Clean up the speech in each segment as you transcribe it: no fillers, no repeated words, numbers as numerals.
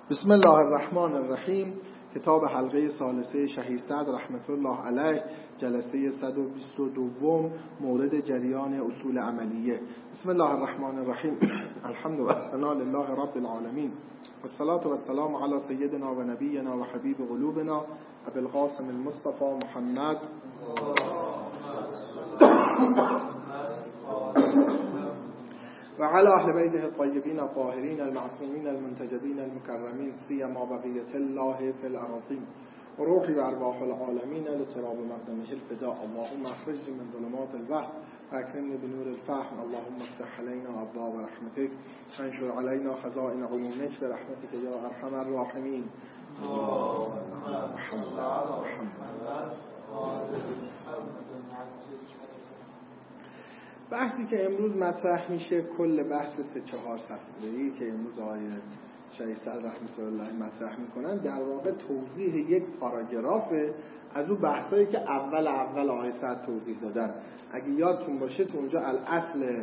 بسم الله الرحمن الرحیم. کتاب حلقه ثالثه شهید صدر رحمت الله علیه، جلسه 122 مورد جریان اصول عملیه. بسم الله الرحمن الرحیم. الحمد و ثنا لله رب العالمین و الصلاة و السلام علی سیدنا و نبینا و حبیب قلوبنا ابی القاسم المصطفى محمد و علی اهل بیته الطیبین الطاهرین المعصومین المنتجبین المکرمین سیما بقیة الله فی الارضین و روحی و ارواح العالمین لتراب مقدمه الفداء. اللهم اخرجنی من ظلمات الوهم و اکرمنی بنور الفهم. اللهم افتح علینا ابواب رحمتک وانشر علینا خزائن عیونک برحمتک یا ارحم الراحمین. بحثی که امروز مطرح میشه کل بحث 3-4 صفحه‌ای که امروز آقای شهید صدر رحمت الله مطرح میکنن در واقع توضیح یک پاراگرافه از اون بحثایی که اول آقای صدر توضیح دادن. اگه یادتون باشه تو اونجا الاصل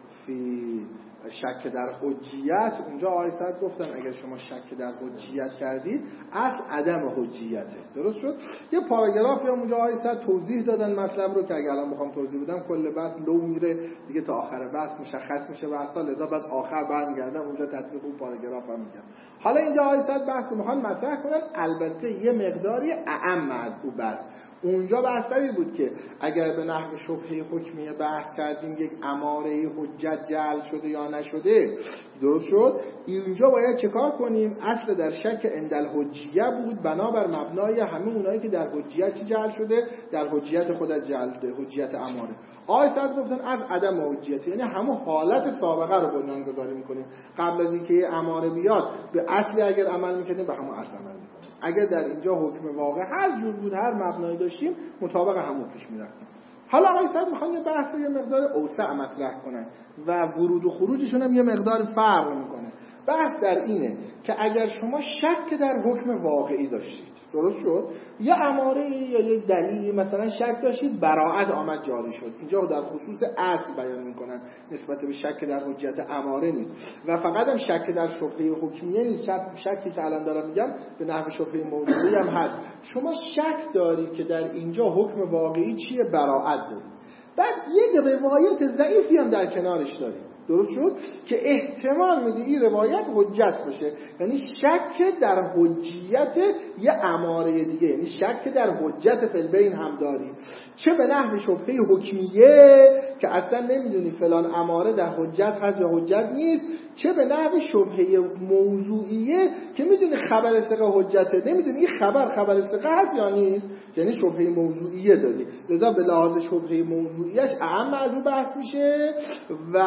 فی شک در حجیت، اونجا آقای صدر گفتن اگر شما شک در حجیت کردید اصل عدم حجیته. درست شد؟ یه پاراگرافی هم اونجا آقای صدر توضیح دادن مطلب رو که اگر الان بخوام توضیح بدم کل بحث لو میره دیگه، تا آخر بحث مشخص میشه بحثا، لذا بعد آخر برمیگردم اونجا تطبیق اون پاراگراف هم میگم. حالا اینجا آقای صدر بحث رو میخوان مطرح کنن، البته یه مقداری اعم از اون بحث. اونجا بحثی بود که اگر به نحو شبهه حکمیه بحث کردیم یک اماره حجت جعل شده یا نشده، درست شد؟ اینجا باید چه کار کنیم؟ اصل در شک اندل حجیه بود، بنابر مبنای همه اونایی که در حجیت چی جعل شده؟ در حجیت خودت جعل ده، حجیت اماره. آقای صدر گفتن از عدم حجیت، یعنی همون حالت سابقه رو بنیان گذاری میکنیم. قبل از اینکه اماره بیاد به اصلی اگر عمل میکنیم به همون اصل عمل میکنیم. اگر در اینجا حکم واقع هر جور بود، هر مبنایی داشتیم مطابق همون پیش میرفتیم. حالا آقای صدر میخوان یه بحث یه مقدار اوسع مطرح کنن و ورود و خروجشون هم یه مقدار فرق میکنه. بحث در اینه که اگر شما شک در حکم واقعی داشتید، درست شد، یه اماره یا یه دلیلی مثلا شک داشتید، براءت آمد جاری شد. اینجا در خصوص اصل بیان میکنن، نسبت به شک در حجت اماره نیست و فقط هم شک در شبهه حکمیه نیست. شکی که الان دارم میگم به نحو شبهه موضوعی هم هست. شما شک دارید که در اینجا حکم واقعی چیه، براءت دارید، بعد یک روایت ضعیفی هم در کنارش دارید، درست شد، که احتمال میده این روایت حجت باشه، یعنی شک در حجیت یه اماره دیگه، یعنی شک در حجت فی البین هم داری، چه به نحو شبهه حکمیه که اصلا نمیدونی فلان اماره در حجت هست یا حجت نیست، چه به نحو شبهه موضوعیه که میدونی خبر ثقه حجته، نمیدونی این خبر ثقه هست یا نیست، یعنی شبهه موضوعیه داری. لذا به لحاظ شبهه موضوعیش اهم از بحث میشه و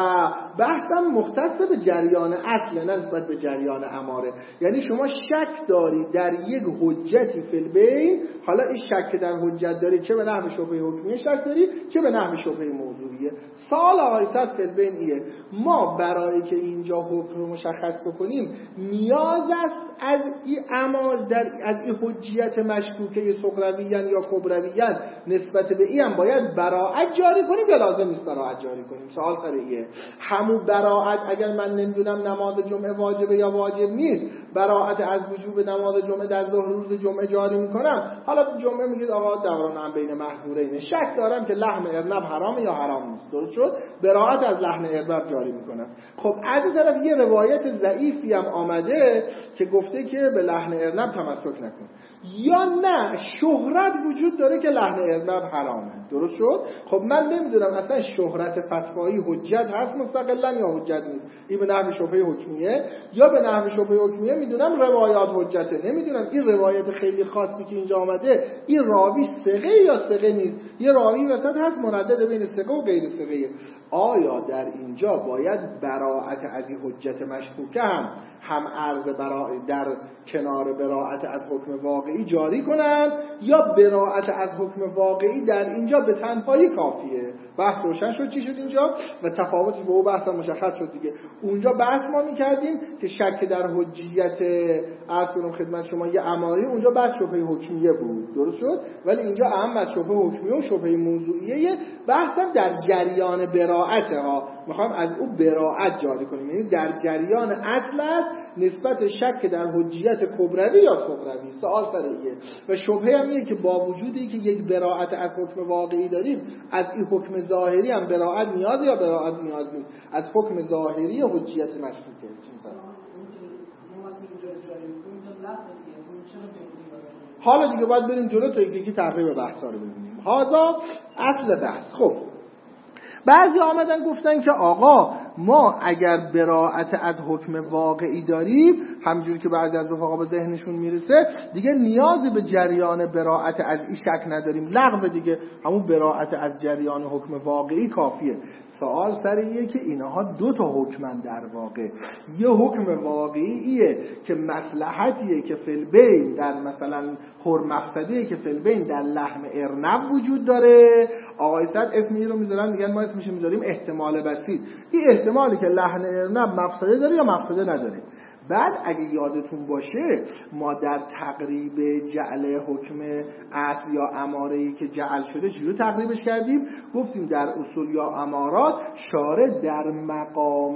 بحثم مختص به جریان اصل، نه نسبت به جریان اماره. یعنی شما شک داری در یک حجتی فی البین، حالا این شک در حجت داری چه به نحو شبهه حکمیه شک داری چه به نحو شبهه موضوعیه. سوال آقای صدر فی البین ایه، ما برای که اینجا حکم رو مشخص بکنیم نیاز است از این اعمال از این حجیت مشکوکه صغرویان یا کبرویان نسبت به این هم باید براءت جاری کنیم یا لازم نیست براءت جاری کنیم؟ سوال سر ایه. همون براءت اگر من نمیدونم نماز جمعه واجبه یا واجب نیست، براءت از وجوب نماز جمعه در ظهر روز جمعه جاری میکنم، حالا جمعه میگید آقا دوران هم بین محظورین، شک دارم که لحم ارنب حرامه یا حرام نیست، درست شد، براءت از لحم ارنب جاری میکنم. خب از این طرف یه روایت ضعیفی هم آمده که گفته که به لحم ارنب تمسک نکن، یا نه شهرت وجود داره که لحم ارنب حرامه، درست شد. خب من نمیدونم اصلا شهرت فتوایی حجت هست مستقلا یا حجت نیست، این به نحو شبهه حکمیه یا به نحو شبهه حکمیه میدونم روایات حجته، نمیدونم این روایت خیلی خاصی که اینجا آمده این راوی ثقه یا ثقه نیست، یه راوی وسط هست مردد بین ثقه و غیر ثقه. آیا در اینجا باید براءت از این حجت مشکوکه هم عرض براءت در کنار براءت از حکم واقعی جاری کنن یا براءت از حکم واقعی در اینجا به تنهایی کافیه؟ بحث روشن شد چی شد اینجا و تفاوتش با اون بحث مشخص شد دیگه. اونجا بحث ما می‌کردیم که شک در حجیت عرض کنم خدمت شما یه اماری، اونجا بحث شبهه حکمیه بود، درست شد، ولی اینجا اهم از شبهه حکمیه و شبهه موضوعیه. بحثم در جریان براءت ها، میخوام از اون براءت جاری کنیم، یعنی در جریان اصل است نسبت شک در حجیت کبروی یا صغروی. سوال سر ایه و شبهه هم اینه که با وجودی که یک براءت از حکم واقعی داریم، از این حکم ظاهری هم براءت نیاز یا براءت نیاز نیست؟ از حکم ظاهری حجیت مشکوکه. حالا دیگه باید بریم جلو تا یکی تقریب بحثا رو ببینیم. هذا اصل بحث. خب بعضی آمدن گفتن که آقا ما اگر براءت از حکم واقعی داریم، همجوری که بعضی از رفقا به ذهنشون میرسه، دیگه نیازی به جریان براءت از این شک نداریم، لغو دیگه، همون براءت از جریان حکم واقعی کافیه. سوال سر اینه که اینها دو تا حکمن در واقع. یه حکم واقعیه که مصلحتیه که فی البین در مثلا مفسده‌ای که فی البین در لحم ارنب وجود داره. آقای صد اسمی رو میذارن، میگن ما اسمش میذاریم احتمال بسیط. این احتمالی که لحم ارنب مفسده داره یا مفسده نداره. بعد اگه یادتون باشه ما در تقریب جعل حکم اصل یا اماره‌ای که جعل شده چجوری تقریبش کردیم؟ گفتیم در اصول یا امارات شارع در مقام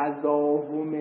تزاحم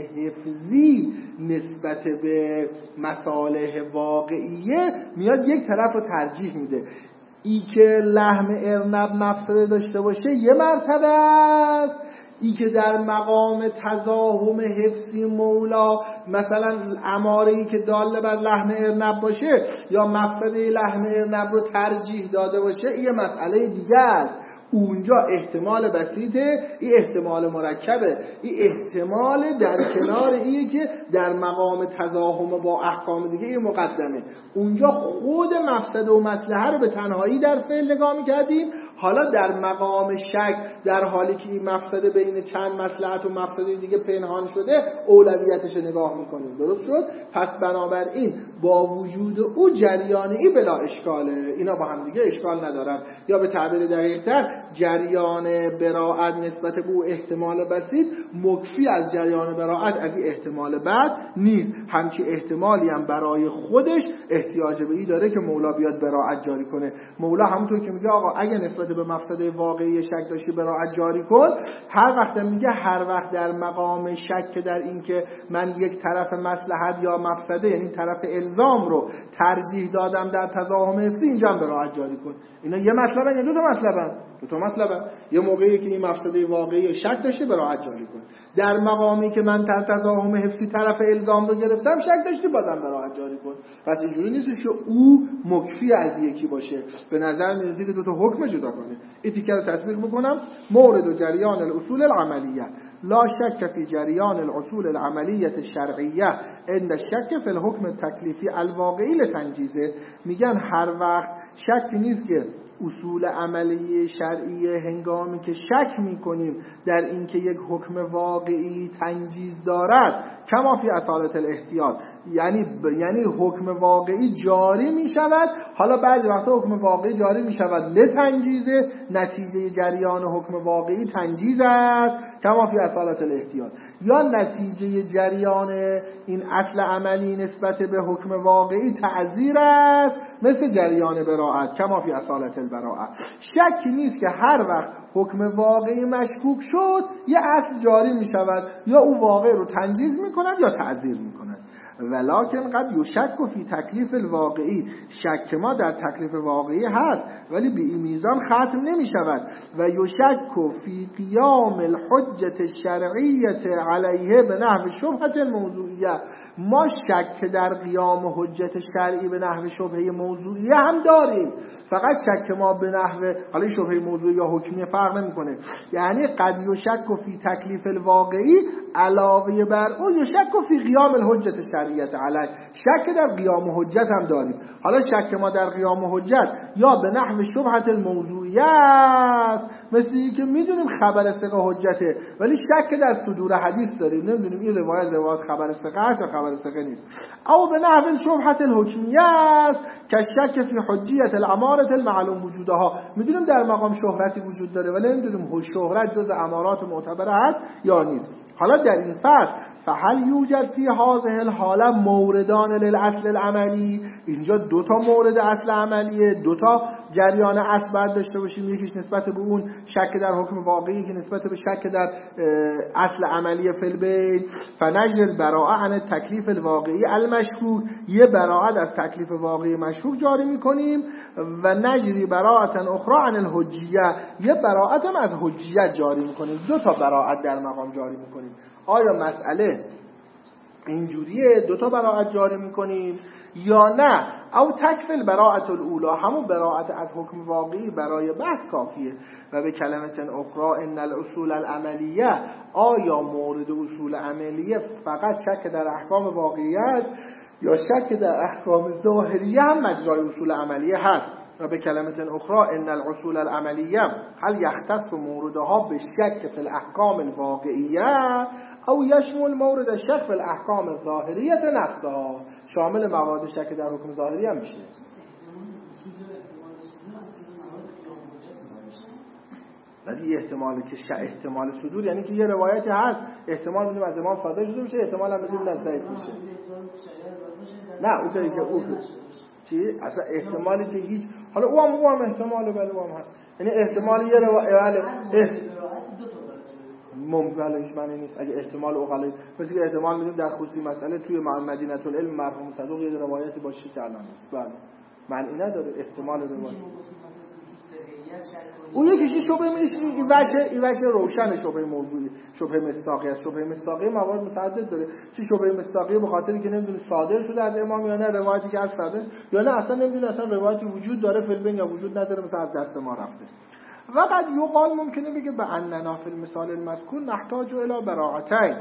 حفظی نسبت به مصالح واقعیه میاد یک طرف رو ترجیح میده. ای که لحم ارنب مفسده داشته باشه یه مرتبه است، ای که در مقام تزاحم حفظی مولا مثلا اماره‌ای که داله بر لحم ارنب باشه یا مفسده لحم ارنب رو ترجیح داده باشه یه مسئله دیگه است. اونجا احتمال بسیطه، این احتمال مرکبه، این احتمال در کنار اینه که در مقام تزاحم با احکام دیگه این مقدمه. اونجا خود مفسده و مصلحه رو به تنهایی در فعل نگاه می‌کردیم، حالا در مقام شک در حالی که این مفسده بین چند مصلحت و مفسده دیگه پنهان شده اولویتش نگاه می‌کنیم. درست شد؟ پس بنابراین با وجود او جریانی بلا اشکاله، اینا با هم دیگه اشکال ندارن. یا به تعبیر دقیق‌تر جریان براءت نسبت به او احتمال بسیط مکفی از جریان براءت از این احتمال بعد نیست. همچی احتمالی هم برای خودش احتیاج به این داره که مولا بیاد براءت جاری کنه. مولا همونطور که میگه آقا اگه نسبت به مفسده واقعی شک داشتی براءت جاری کن، هر وقت میگه هر وقت در مقام شک در این که من یک طرف مصلحت یا مفسده یعنی طرف الزام رو ترجیح دادم در تزاحم حفظی، اینجا هم براءت جاری کن. اینا یه مطلبن یا دو تا مطلبن؟ دو تا مطلبن. یه موقعی که این مفسده واقعی شک داشتی براءت جاری کن، در مقامی که من در تزاحم حفظی طرف الزام رو گرفتم شک داشتی بازم براءت جاری کن. پس اینجوری نیستش که او مکفی از یکی باشه. به نظر میاد که دو تا حکم جدا کنه. این تیکه رو تطبیق بکنم. مورد و جریان الاصول العملیه لا شک فی جریان الاصول العملیه الشرعیه عند الشک فی الحکم التکلیفی الواقعی لتنجیزه. میگن هر وقت شک نیست که اصول عملی شرعی هنگامی که شک میکنیم در اینکه یک حکم واقعی تنجیز دارد کما فی اصالت الاحتیاط، یعنی حکم واقعی جاری می شود. حالا بعضی وقتا حکم واقعی جاری می شود لتنجیزه، نتیجه جریان حکم واقعی تنجیز است کما فی اصالت الاحتیاط، یا نتیجه جریان این اصل عملی نسبت به حکم واقعی تعزیر است مثل جریان براءت کما فی اصالت البراءه. شکی نیست که هر وقت حکم واقعی مشکوک شد یه اصل جاری می شود، یا او واقع رو تنجیز می کند یا تعزیر می کند. ولکن قد یشک فی تکلیف الواقعی، شک ما در تکلیف واقعی هست ولی به این میزان ختم نمی شود. و یشک فی قیام الحجت الشرعیه علیه به نحو شبهه الموضوعیه، ما شک در قیام حجت شرعی به نحو شبهه موضوعیه هم داریم، فقط شک ما به نحو حالا شبهه موضوعی یا حکمی فرق نمیکنه. یعنی قد یشک فی تکلیف الواقعی علاوه بر او یشک فی قیام الحجت الشرعیه علیه، شک در قیام حجت هم داریم. حالا شک ما در قیام حجت یا به نحو شبهه الموضوعیه مثل که میدونیم خبر ثقه حجته ولی شک در صدور حدیث داریم، نمیدونیم این روایت خبر ثقه است یا خبر ثقه نیست. او به نحو شبهه الحکمیه است که شک فی حجیت الامارات المعلوم وجودها، میدونیم در مقام شهرتی وجود داره ولی نمیدونیم شهرت جز امارات معتبره است یا نیست. حالا در این فصل فهل یوجد فی هذه الحاله موردان للاصل العملی، اینجا دو تا مورد اصل عملیه، دو تا جریان اصل باید داشته باشیم، یکیش نسبت به اون شک در حکم واقعی که نسبت به شک در اصل عملی فی البین. فنجل براءه عن التکلیف الواقعی المشکوک، یه براءت از تکلیف واقعی مشکوک جاری میکنیم، و نجری براءة اخرى عن الحجیه، یه براءت هم از حجیت جاری میکنیم. دو تا براءت در مقام جاری میکنیم. آیا مسئله اینجوریه دو تا براءت جاری میکنیم یا نه؟ او تکفل براءت الاولی، همون براءت از حکم واقعی برای بحث کافیه. و به کلمت اخرى ان الاصول العملیه، آیا مورد اصول عملیه فقط شک در احکام واقعیت یا شک در احکام ظاهریه هم مجرای اصول عملیه هست؟ و به کلمت اخرى ان الاصول العملیه هل یختص موردها به شک فی الاحکام الواقعیه او یشمل مورد الشک فی الاحکام الظاهریه نفسها، شامل موارد شک در حکم ظاهری هم میشه. ولی احتمال که احتمال صدور یعنی که یه روایتی هست احتمال میدیم از امام صادق شده میشه، احتمال هم میدیم ضعیف میشه. نه اون که او چی اصلا احتمالی که هیچ، حالا او هم احتماله، ولی او هم هست، یعنی احتمال یه روایت ممکن هیچ معنی نیست. اگه احتمال اوغلی مثل که احتمال میدیم در خصوصی مسئله توی مدینه العلم مرحوم صدوق یه روایتی باشه که الان نیست، بله معنی نداره احتمال روایت. اون یکیش شبهه میشه، این وجه روشن شبهه موضوعی، شبهه مصداقیت. شبهه مصداقی موارد متعدد داره. چی شبهه مصداقی به خاطری که نمیدونه صادر شده از امام یا نه، روایتی که از صادر یا نه اصلا نمیدونه اصلا روایتی وجود داره فی البین یا وجود نداره، مثلا از دست ما رفته. و قد یقال ممکنه بگه به اننا فی المثال المذکور نحتاج الی براءتین،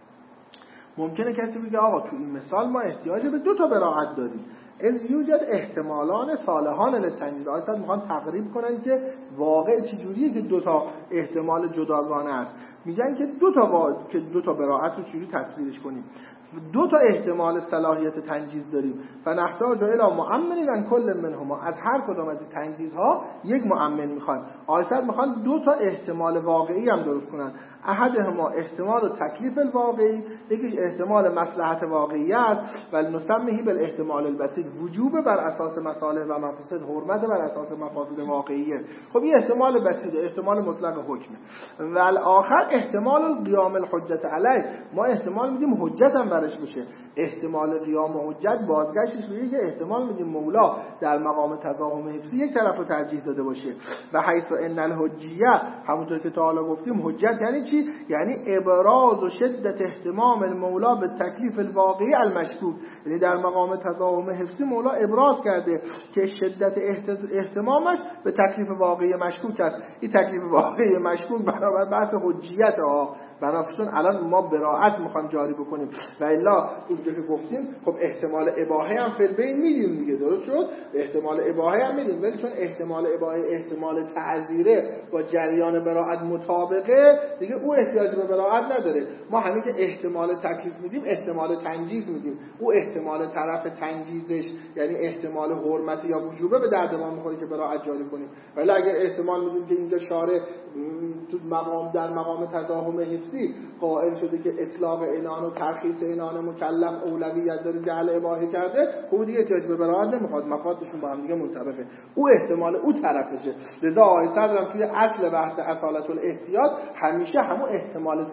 ممکنه کسی بگه آقا تو این مثال ما احتیاج به دو تا براءت داریم. از یوجد احتمالان صالحان للتنجیز، آیات میخوان تقریب کنن که واقع چجوریه که دو تا احتمال جداگانه است. میگن که دو تا براءت رو چجوری تصویرش کنیم. دو تا احتمال صلاحیت تنجیز داریم، فنحتاج الی مؤمن عن کل منهما، از هر کدام از این تنجیزها یک مؤمن میخوان. آیات میخوان دو تا احتمال واقعی هم درست کنن. احدهما احتمال تکلیف الواقعی، یکیش احتمال مصلحت واقعی است، و نسميه بالاحتمال البسيط، وجوب بر اساس مصالح و مفاسد، حرمت بر اساس مفاسد واقعیه. خب این احتمال بسیط، احتمال مطلق حکمه. و الاخر احتمال قیام الحجت علیه، ما احتمال میدیم حجت هم برش بشه. احتمال قیام حجت بازگشتش به که احتمال میدیم مولا در مقام تضاهم حفظی یک طرف رو ترجیح داده باشه. و حیث ان الحجیه، همونطور که تا حالا گفتیم حجت یعنی چی؟ یعنی ابراز و شدت اهتمام المولا به تکلیف الواقعی المشکوک، یعنی در مقام تضاهم حفظی مولا ابراز کرده که شدت اهتمامش به تکلیف واقعی مشکوک است. این تکلیف واقعی مشکوک برابر بحث حجیت ها. بنابراین الان ما براءت میخوایم جاری بکنیم و الا اونجا که گفتیم خب احتمال اباحه هم فی البین میدیم دیگه، درست شد؟ احتمال اباحه هم میدیم، ولی چون احتمال اباحه احتمال تعذیره با جریان براءت مطابقه دیگه او احتیاج به براءت نداره. ما همین که احتمال تکلیف میدیم احتمال تنجیز میدیم، او احتمال طرف تنجیزش یعنی احتمال حرمت یا وجوبه به درد ما میخوره که براءت جاری کنیم. ولی اگر احتمال میدیم که اینجا شارع تو مقام در مقام تضاهم حفظی قائل شده که اطلاق عنان و ترخیص عنان مکلف اولویت داره، جعل اباحه کرده، خب دیگه احتیاج به براءت نمیخواد، مفادشون با هم دیگه منطبقه، او احتمال او طرفشه. لذا آقای صدرم توی اصل بحث اصالت الاحتیاط همیشه همون احتمال 3%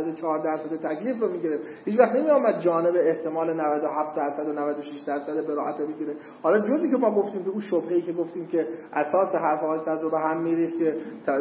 4% تکلیف رو میگیره، هیچ وقت نمیاد جانب احتمال 97% و 96% براءت بگیره. حالا جزئی که ما گفتیم که اون شبهه‌ای که گفتیم که اساس حرف آقای صدر رو به هم میریخت که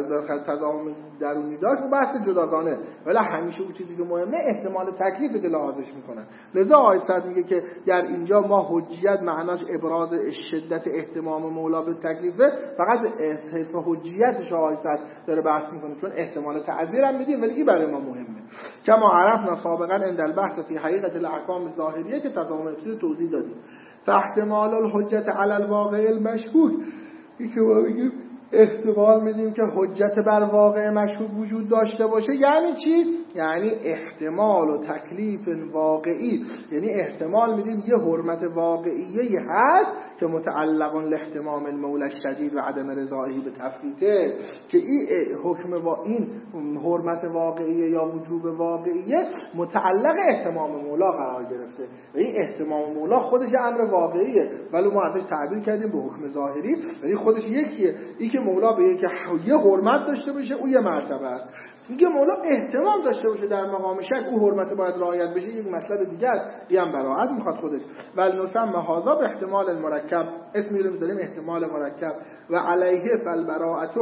تضاهم درونی داشت، اون بحث جداگانه، ولی همیشه اون چیزی که مهمه احتمال تکلیف که لحاظش میکنن. لذا آقای صدر میگه که در اینجا ما حجیت معناش ابراز شدت اهتمام مولا به تکلیفه، فقط حیث حجیتش آقای صدر داره بحث میکنه، چون احتمال تعذیر هم میدیم ولی این برای ما مهمه. کما عرفنا سابقا عند البحث فی حقیقت الاحکام الظاهریه که تضاهم حفظی توضیح دادیم. فاحتمال الحجت علی الواقع المشکوک، این که ما بگیم احتمال میدیم که حجت بر واقع مشکوک وجود داشته باشه، یعنی چی؟ یعنی احتمال و تکلیف واقعی، یعنی احتمال میدیم یه حرمت واقعی هست که متعلق الاحتمام المولى الشدید و عدم رضایه به تفریطه، که این حکم با این حرمت واقعی یا وجوب واقعی متعلق احتمام مولا قرار گرفته و این احتمام مولا خودش امر واقعیه، ولی ما ازش تعبیر کردیم به حکم ظاهری، ولی خودش یکیه. این که مولا به یه حرمت داشته باشه او یه مرتبه است، میگه مولا احتمام داشته باشه در مقام شک او حرمت باید رعایت بشه، یک مطلب دیگه است، این هم براحت میخواد خودش. ولی نسمى هذا به احتمال المرکب، اسمی رو میذاریم احتمال مرکب، و علیه فالبراءة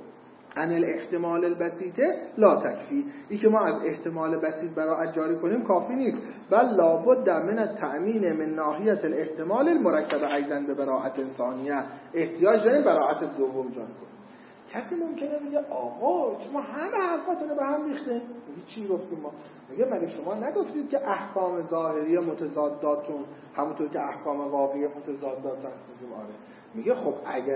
عن الاحتمال البسيط لا تکفی، این که ما از احتمال بسیط براءت جاری کنیم کافی نیست، بل لابد من التأمین من ناحیه الاحتمال المرکب ایضا به براءت انسانیه، احتیاج داریم براءت دوم جاری کنیم. کسی ممکنه میگه آقا شما همه حرفاتون رو به هم ریختین، میگه چی گفتیم ما؟ میگه مگه شما نگفتید که احکام ظاهری متضاداتون همونطور که احکام واقعی متضاداتن؟ میگه آره. میگه خب اگر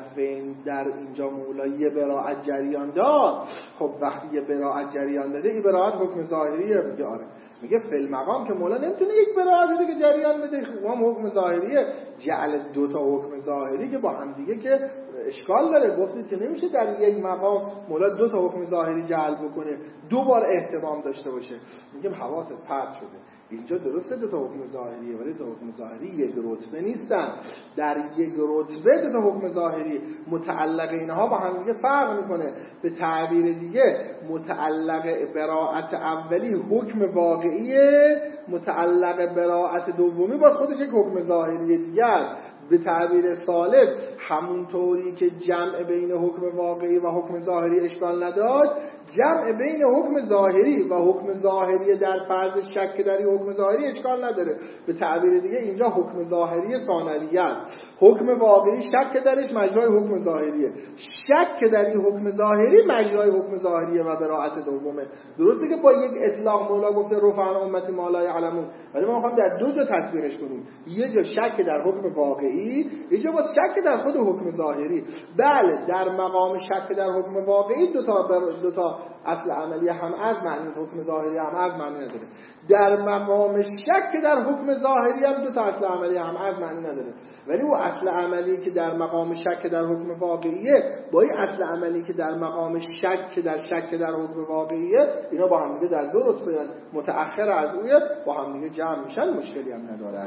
در اینجا مولا یه براءت جریان داد، خب وقتی یه براءت جریان داده این براءت حکم ظاهریه؟ میگه آره. میگه فی المقام که مولا نمیتونه یک براءت دیگه جریان بده، خب هم حکم ظاهریه، جعل دو تا حکم ظاهری که با هم دیگه که اشکال داره. گفتید که نمیشه در یک مقام مولا دو تا حکم ظاهری جعل بکنه، دو بار احتمام داشته باشه. میگم حواست پرت شده، اینجا درسته دو تا حکم ظاهریه ولی دو تا حکم ظاهری یک رتبه نیستن، در یک رتبه دو تا حکم ظاهری متعلق اینها با هم دیگه فرق میکنه. به تعبیر دیگه متعلق براءت اولی حکم واقعیه، متعلق براءت دومی با خودش یک حکم ظاهری دیگه است. به تعبیر سالب همونطوری که جمع بین حکم واقعی و حکم ظاهری اشکال نداشت، جمع بین حکم ظاهری و حکم ظاهری در فرض شک در این حکم ظاهری اشکال نداره. به تعبیر دیگه اینجا حکم ظاهری ثانویه است، حکم واقعی شک درش مجرای حکم ظاهریه، شک در این حکم ظاهری مجرای حکم ظاهریه و براءت دومه. درسته که با یک اطلاق مولا گفته رفع عن امتی ما لا یعلمون، ولی ما می‌خوایم در دو جا تصویرش کنیم، یه جا شک در حکم واقعی، یه جا با شک در خود حکم ظاهری. بله در مقام شک در حکم واقعی دو تا اصل عملی هم از معنی حکم ظاهری هم از معنی نداره، در مقام شک در حکم ظاهری هم دو تا اصل عملی هم از معنی نداره، ولی او اصل عملی که در مقام شک در حکم واقعیه با این اصل عملی که در مقام شک در حکم واقعیه، اینا با هم دیگه در دو رتبه متأخر از اوی با هم دیگه جمع میشن، مشکلی هم نداره.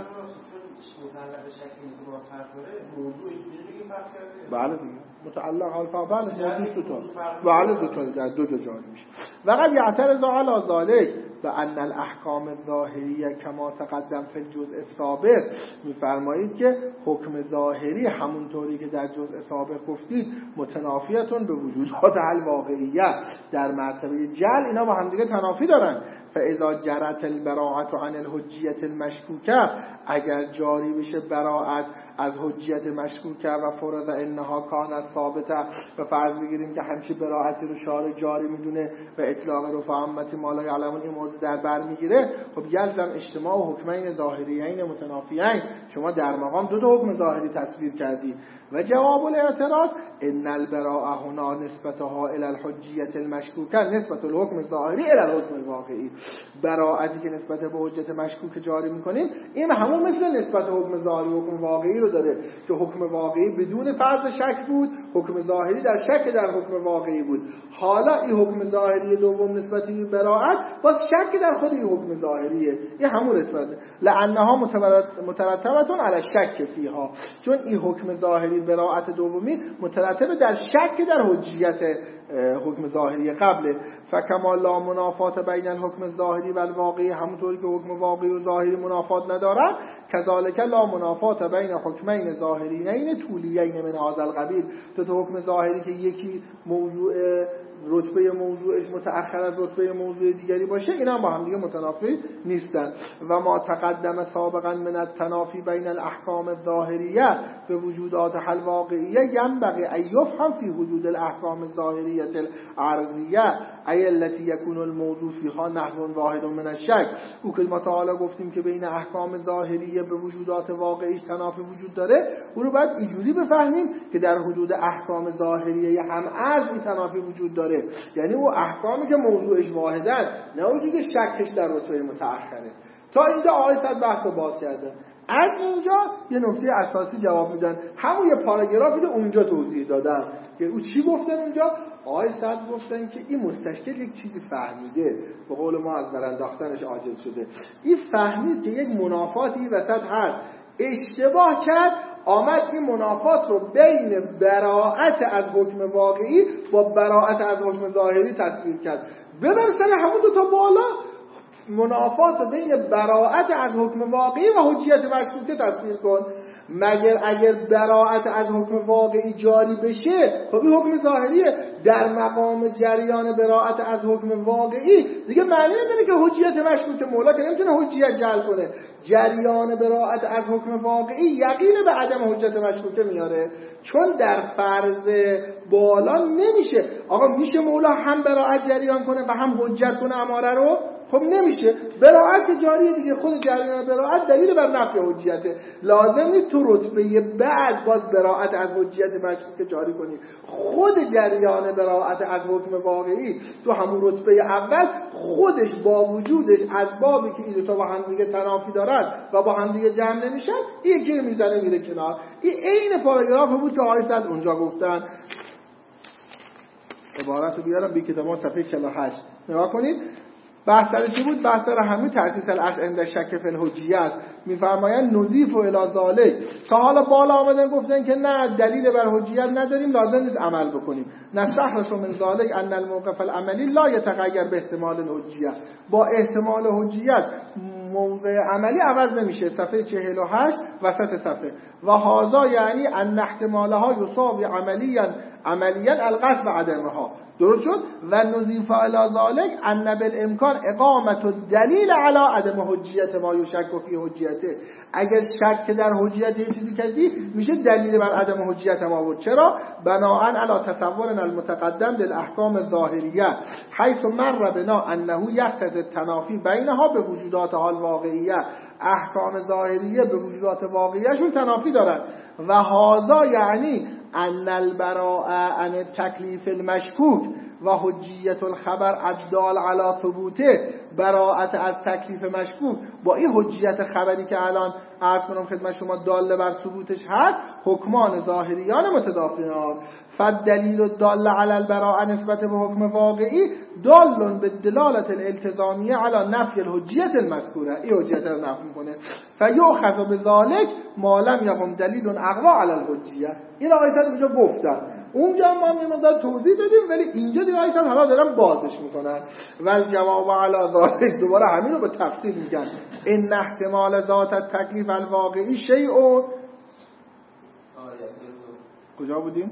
متعلق شکلی که با فرق داره موضوعی دیگه فرق کرده. بله دیگه متعلق الفا بله موضوع تو بله دو تا در دو جا جاری میشه. وقد یعترض علی ذلک بان الاحکام الظاهریه کما تقدم فی الجزء السابق، میفرمایید که حکم ظاهری همونطوری که در جزء سابق گفتید متنافیتون به وجودات الواقعیه، در مرتبه جل اینا با هم دیگه تنافی دارن. فاذا جرت البراءة عن الحجیة المشکوکه، اگر جاری بشه براءت از حجیت مشکوکه و فرض انها کانت ثابته، و فرض بگیریم که همچی براءتی رو شارع جاری میدونه و اطلاق رفع امتی ما لا یعلمون این مورد در بر میگیره، خب یلزم اجتماع حکمین ظاهریین متنافیین، شما در مقام دو تا حکم ظاهری تصویر کردی. و جواب الاعتراض ان البراءة هنا نسبتها الى الحجیة المشکوکه نسبت الحکم الظاهری الى الحکم الواقعی، براءتی که نسبت به حجت مشکوک جاری میکنیم این همون مثل نسبت حکم ظاهری و حکم واقعی رو داره که حکم واقعی بدون فرض شک بود، حکم ظاهری در شک در حکم واقعی بود. حالا این حکم ظاهری دوم نسبتی به براءت باز شک در خود این حکم ظاهریه، این همون نسبته، لانها مترتبه علی الشک فیها، چون این حکم ظاهری براءت دومی مترتب در شک در حجیت حکم ظاهری قبله. فکما لا منافات بین الحکم الظاهری و الواقعی، همونطوری که حکم واقعی و ظاهری منافات ندارن، کذالک لا منافات بین حکمین ظاهرینین طولیین من هذا القبیل، تو حکم ظاهری که یکی موضوع رتبه موضوعش متأخر از رتبه موضوع دیگری باشه، اینا با هم دیگه متنافی نیستن. و ما تقدم سابقا من التنافی بین الاحکام الظاهریه به وجودات الواقعیه ینبغی ان یفهم فی حدود الاحکام الظاهریه العرضیه ای التي یکون الموضوع فیها نحو واحد من الشک. او که ما تعالی گفتیم که بین احکام ظاهریه به وجودات واقعی تنافی وجود داره، او رو باید اینجوری بفهمیم که در حدود احکام ظاهریه هم عرض تنافی وجود داره میاره، یعنی او احکامی که موضوعش واحدن، نه اونی که شکش در رتبه متأخره. تا اینجا آقای صد بحث رو باز کرده. از اینجا یه نکته اساسی جواب میدن، همون یه پاراگرافی که اونجا توضیح دادم که او چی گفتن اونجا. آقای صد گفتن که این مستشکل یک چیزی فهمیده، به قول ما از برانداختنش عاجز شده. این فهمید که یک منافاتی وسط هست، اشتباه کرد، آمد این منافات رو بین براءت از حکم واقعی با براءت از حکم ظاهری تصویر کرد. ببر سر همون دو تا بالا، منافات رو بین براءت از حکم واقعی و حجیت مشکوکه تصویر کن. مگر اگر براءت از حکم واقعی جاری بشه، خب این حکم ظاهریه. در مقام جریان براءت از حکم واقعی دیگه معنی نداره که حجیت مشکوکه، مولا که نمیتونه حجیت جعل کنه. جریان براءت از حکم واقعی یقین به عدم حجت مشکوکه میاره، چون در فرض بالا نمیشه. آقا میشه مولا هم براءت جریان کنه و هم حجت کنه اماره رو؟ خب نمیشه. براءت که جاریه دیگه، خود جریان براءت دلیل بر نفی حجیته. لازم نیست تو رتبه بعد باز براءت از حجیت مشکوکه جاری کنی. خود جریان براءت از حکم واقعی تو همون رتبه اول خودش با وجودش اسبابی که این دو تا با هم دیگه تنافی دارن و با هم دیگه جمع نمیشن، یکی رو میزنه میره کنار. این عین پاراگراف بود که آقای صد اونجا گفتن. عبارت رو بیارم بی کتاب صفحه 48 نگاه کنید. بحث در چی بود؟ بحث در همین تأسیس الاصل عند شک فی الحجیت. میفرمایند نضیف و الی ذالک. تا حالا بالا آمدن گفتن که نه دلیل بر حجیت نداریم، لازم نیست عمل بکنیم. نستخلص من ذالک ان الموقف العملی لا یتغیر به احتمال الحجیت. با احتمال حجیت موضع عملی عوض نمیشه. صفحه 48 وسط صفحه. و هذا یعنی ان احتمالها یساوی عملیا القصد عدمها. درست شد؟ و نضیف الی ذالک ان بالامکان اقامت الدلیل علی عدم حجیت ما یشک فی حجیته. اگر شک در حجیت یه چیزی کردی میشه دلیل بر عدم حجیت ما بود. چرا؟ بناء علی تصورنا المتقدم للاحکام الظاهریه حيث مر بنا انه یقتضی التنافی بینها به وجوداتها الواقعیه. احکام ظاهریه به وجودات واقعیشون تنافی دارن. و هذا یعنی ان البراءه عن التکلیف المشکوک و حجیت الخبر الدال علی ثبوته. براءت از تکلیف مشکوک با این حجیت خبری که الان عرض کنم خدمت شما دال بر ثبوتش هست، حکمان ظاهریان متداخلان. فالدلیل الدال علی البراءه نسبت به حکم واقعی دال به دلالت الالتزامیه علی نفی الحجیت المذکوره. این حجیت رو نفی میکنه. فیؤخذ بذلک ما لم یقم دلیل اقوا علی الحجیه. این آیات اینجا گفتن، اونجا ما میموندن توضیح دادیم، ولی اینجا دیگه آیات حالا دارن بازش میکنن. و جواب علی ذلک دوباره همین رو به تفصیل میگن. ان احتمال ذات التکلیف الواقعی شیء. کجا بودیم؟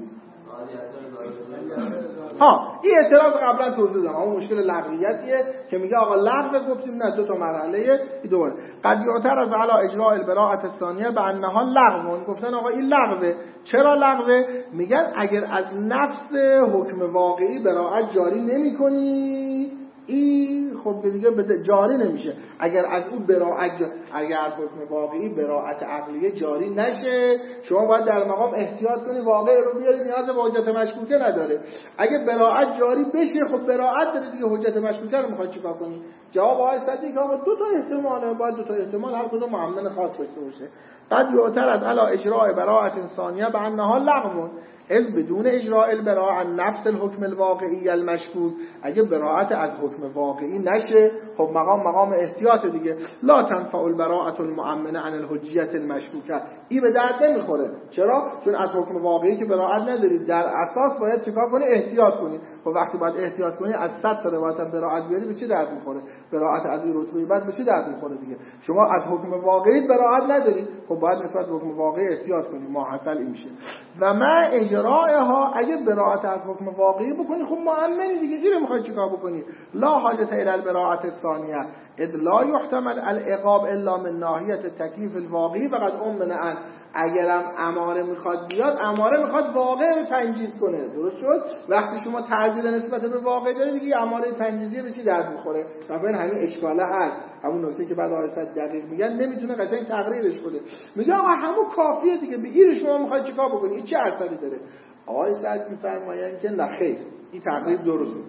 این اعتراض قبلا توضیح دادم. اون مشکل لغویتیه که میگه آقا لغو گفتیم نه، دو تا مرحله دوباره. قد یعترض علی اجراء البراءه الثانیه بانها لغو. گفتن آقا این لغوه. چرا لغوه؟ میگن اگر از نفس حکم واقعی براءت جاری نمی‌کنی، این خب دیگه جاری نمیشه. اگر از اون براءت اگر حکم واقعی براءت عقلیه جاری نشه، شما باید در مقام احتیاط کنی واقع رو بیاری، نیاز به حجت مشکوکه نداره. اگر براءت جاری بشه، خب براءت داره دیگه، حجت مشکوکه رو میخواد چیکار کنی؟ جواب آقای صدیق که آقا دو تا احتماله، باید دو تا احتمال هر کدوم معمن خاص داشته باشه. بعد یعترض علی اجراء براءه ثانیه بانها لغو از بدون اجراء البراءه عن نفس الحکم الواقعی المشکوک. اگه براءت از حکم واقعی نشه، خب مقام احتیاط دیگه. لا تنفع البراءه المؤمنه عن الحجیت المشکوکه. این به درد نمیخوره. چرا؟ چون از حکم واقعی که براءت ندارید، در اساس باید چیکار کنی؟ احتیاط کنی. خب وقتی باید احتیاط کنی، از 100 تا روایت براءت بیاری به چه درد میخوره؟ براءت از این رتبه بعد به چه درد میخوره دیگه؟ شما از حکم واقعی براءت ندارید، خب باید نسبت به حکم واقعی احتیاط کنی. ماحصل این میشه. و ما اجراءها، اگه براءت از حکم واقعی بکنی، خب مؤمنی دیگه، چی میخوای چیکار بکنی؟ لا حاجت الی البراءه الثانیه اذ لا يحتمل العقاب الا من ناحیه التکلیف الواقعی فقط امن ان. اگرم اماره میخواد بیاد، اماره میخواد واقع رو تنجیز کنه. درست شد؟ وقتی شما تعزیر نسبت به واقع داری دیگه، اماره تنجیزی به چی درد میخوره؟ مثلا همین اشکاله هست، همون نکته که بعد آیات دقیق میگن نمیتونه قشنگ تقریرش کنه. میگه آقا همون کافیه دیگه، به این شما میخواید چیکار بکنی؟ این چه اثری داره؟ آقای سعد میفرمایند که نه خیر، این تقریب درست بود.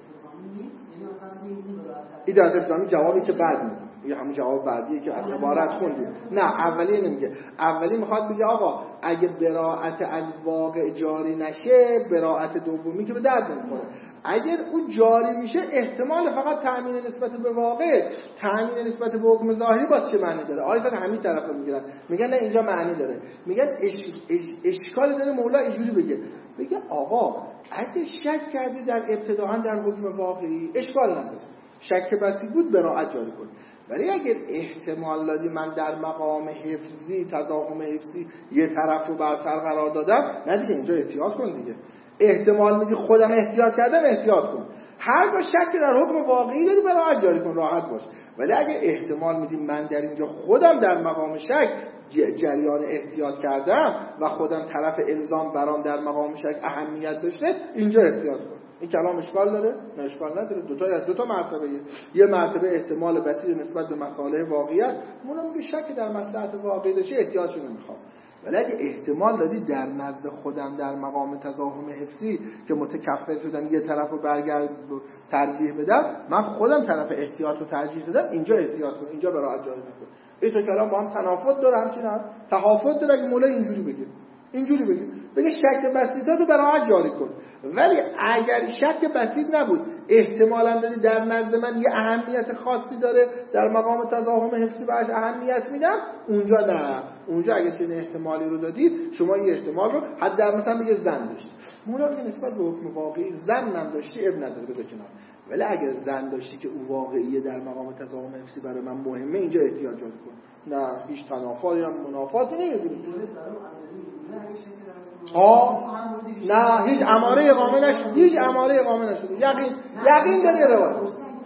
ایداد اقدامی جوابی که بعد میده، یا همون جواب بعدیه که از عبارت خوندیم. نه اولی نمیگه، اولی میخواد بگه آقا اگه براءت از واقع جاری نشه، براءت دومی که به درد نمیخوره. اگر اون جاری میشه احتمال فقط تأمین نسبت به واقع، تأمین نسبت به حکم ظاهری باز چه معنی داره؟ آیسان همین طرف رو میگیرن میگن نه اینجا معنی داره، میگن اشکال داره مولا اینجوری بگه آقا اگه شک کردی در ابتداء در حکم واقعی اشکال نداره، شک بسی بود براءت جاری کن. ولی اگر احتمال دادی من در مقام حفظی تضاهم حفظی یه طرف رو برتر قرار دادم، نه دیگه اینجا احتیاط کن دیگه. احتمال میدی خودم احتیاط کردم، احتیاط کن. هر جا شک در حکم واقعی داری براءت جاری کن، راحت باش. ولی اگه احتمال میدی من در اینجا خودم در مقام شک جریان احتیاط کردم و خودم طرف الزام برام در مقام شک اهمیت داشته، اینجا احتیاط کن. این کلام اشکال داره؟ نه اشکال نداره. دو تا مرتبه، یه مرتبه احتمال بسیط نسبت به مصالح واقعیت، اونم میگه شک در مصلحت واقعی داشته احتیاطش نمیخوام. ولی اگه احتمال دادی در نزد خودم در مقام تضاهم حفظی که متکفل شدم یه طرف رو برگرد ترجیح بدم، من خودم طرف احتیاط رو ترجیح دادم، اینجا احتیاط کن، اینجا براءت جاری نکن. این تا کلام با هم تناقض داره، همچنین هم تحافظ داره. اگه مولا اینجوری بگه شک بسیطاتو براءت جاری کن، ولی اگر شک بسیط نبود احتمالاً داری در نزد من یه اهمیت خاصی داره، در مقام تضاهم حفظی بهش اهمیت میدم، اونجا نه. اونجا اگه چنین احتمالی رو دادید، شما این احتمال رو حد در مثلا بگه زن داشتی، مولا میگه نسبت به حکم واقعی زن هم داشتی اب نداره بذار کنار. ولی اگر زن داشتی که اون واقعیه در مقام تضاهم حفظی برای من مهمه، اینجا احتیاط جاری کن. نه هیچ تنافی یا منافاتی نمیدونی. نه هیچ اماره اقامه نشده. یقین داره روایت.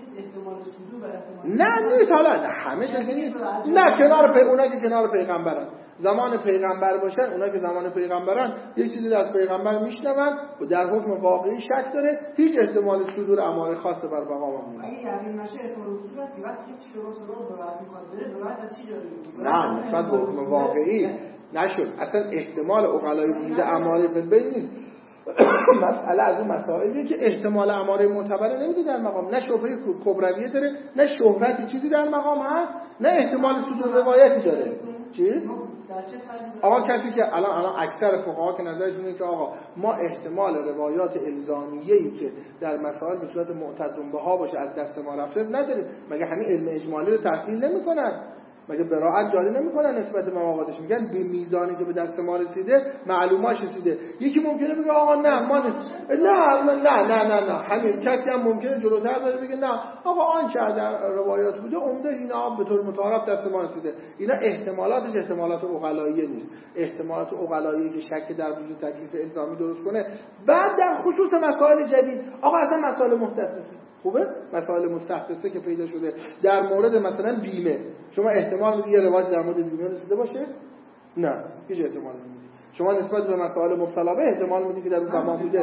نه نیست، حالا همه شکل نیست. نه اونا که کنار پیغمبرن، زمان پیغمبر باشن، اونا که زمان پیغمبرن یک چیزی از پیغمبر میشنون و در حکم واقعی شک داره، هیچ احتمال صدور اماره خاصه بر بقا ممنون. اگه یقین نشه احتمال صدور است، وقتی هیچ درست براءت میخواد بره، براءت از چی جاری میکنه؟ نه نسبت به حکم واقعی نشد. اصلا احتمال عقلای وجود اماره فلبین نیست. مسئله از اون مسائلیه که احتمال اماره معتبره نمیده در مقام، نه شبهه کبرویه داره، نه شهرتی چیزی در مقام هست، نه احتمال صدور روایتی داره. چی؟ آقا کسی که الان اکثر فقها که نظرشون اینه که آقا ما احتمال روایات الزامیه‌ای که در مسائل به صورت معتزم بها باشه از دست ما رفته نداریم. مگه همین علم اجمالی رو تحلیل نمی‌کنن؟ مگه براءت جاری نمی‌کنن نسبت به مواقعش؟ میگن به میزانی که به دست ما رسیده معلوماش رسیده. یکی ممکنه بگه آقا نه ما نه همین کسی هم ممکنه جلوتر بره بگه نه آقا آنچه در روایات بوده عمده اینا به طور متعارف دست ما رسیده. اینا احتمالاتش احتمالات عقلاییه نیست، احتمالات عقلایی که شک در وجود تکلیف الزامی درست کنه. بعد در خصوص مسائل جدید، آقا اصلا مسائل محدثه خوبه، مسائل مستحدثه که پیدا شده در مورد مثلا بیمه، شما احتمال میدید یه روایت در مورد بیمه رسیده باشه؟ نه هیچ احتمال نمیدید. شما نسبت به مسائل مبتلا به احتمال میدید که در اون زمان بوده؟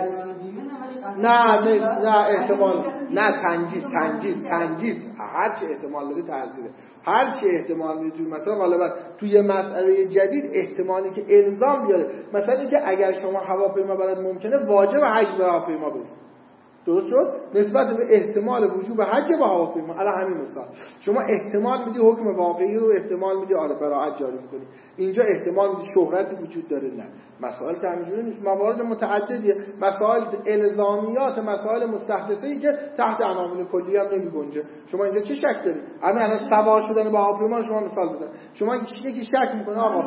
نه احتمال، نه تنجیز هر چه احتمال داری تعزیره، هر چه احتمال میدید توی مثلا غالبا توی مسئله جدید احتمالی که الزام بیاره، مثلا اینکه اگر شما هواپیما برات ممکنه واجب حج به هواپیما برید، درست شد؟ نسبت به احتمال وجوب حج با هواپیما. الان همین مثال شما احتمال میدی حکم واقعی رو، احتمال میدی آره براءت جاری میکنی، اینجا احتمال میدی شهرتی وجود داره. نه مسائل که همینجوری نیست، موارد متعددیه، مسائل الزامیات، مسائل مستحدثه‌ای که تحت عناوین کلی هم نمیگنجه. شما اینجا چه شک داری؟ همین الان سوار شدن با هواپیما شما مثال بزن، شما یکی شک میکنه آقا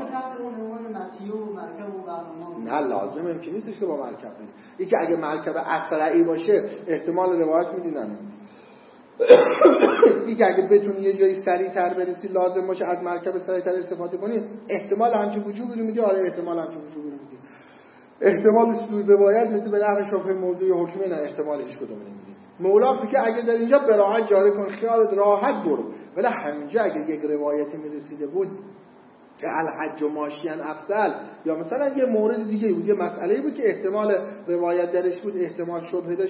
نه لازم هم که نیستش که با مرکب برید. این که اگه مرکب اسرعی باشه احتمال روایت میدی نه این که اگه بتونی یه جایی سریع‌تر برسی لازم باشه از مرکب سریع‌تر استفاده کنی، احتمال همچین وجوبی رو میدی. آره احتمال همچین وجوبی رو میدی. احتمال صدور روایت مثل به نحو شبهه موضوع حکمی نه احتمال هیچ کدوم نمیدی. مولا میگه اگه در اینجا براءت جاری کن خیالت راحت برو، ولی همینجا اگه یک روایتی میرسیده بود که الحج و ماشیان افضل، یا مثلا یه مورد دیگه بود، یه مسئله بود که احتمال روایت درش بود، احتمال شبهه داشتی،